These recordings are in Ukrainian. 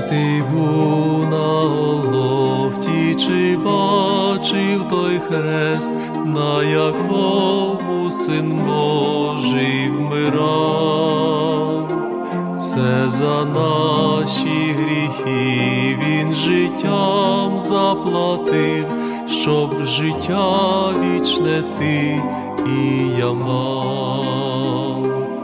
ти був на Голгофті, чи бачив той хрест, на якому Син Божий вмирав? Це за наші гріхи Він життям заплатив, щоб життя вічне ти і я мав.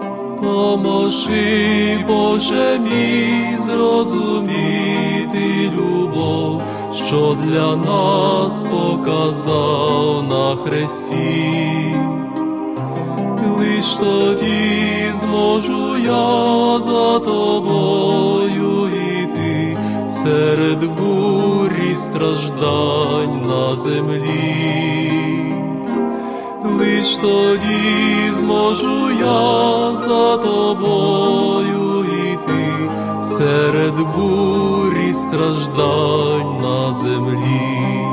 Поможи, Боже мій, зрозуміти любов, що для нас показав на хресті. Лиш тоді зможу я за тобою йти серед бурі страждань на землі. Лиш тоді зможу я за тобою йти серед бурі страждань на землі.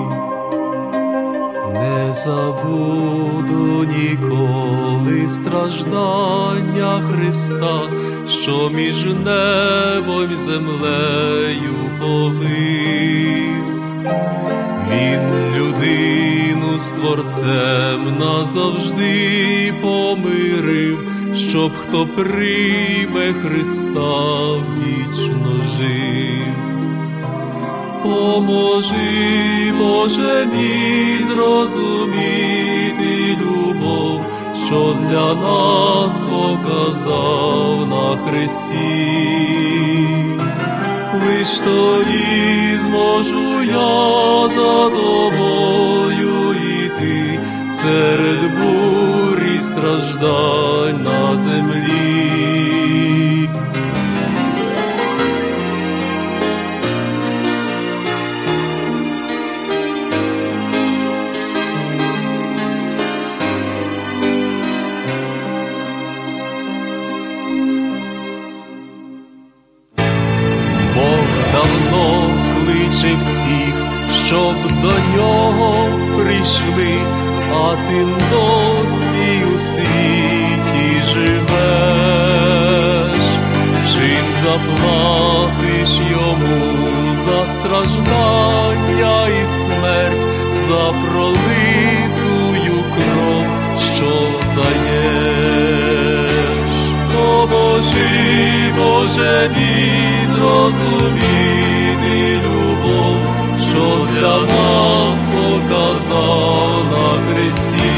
Не забуду ніколи страждання Христа, що між небом і землею повис. Він людину з Творцем назавжди помирив, щоб хто прийме Христа вічно жив. Поможи, Боже мій, зрозуміти любов, що для нас показав на хресті. Лиш тоді зможу я за тобою йти серед бурі страждань на землі. Давно кличе всіх, щоб до нього прийшли, а ти досі у світі живеш. Чим заплатиш йому за страждання і смерть, за пролитую кров, що даєш? Поможи, Боже мій, зрозуміти любов, що для нас показав на хресті.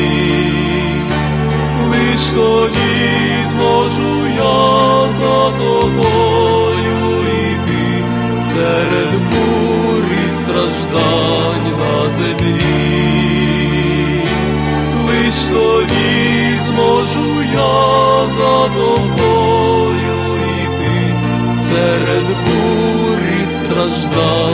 Лиш тоді зможу я за тобою йти серед бурі страждань на землі. Лиш тоді зможу я за тобою серед бурі страждань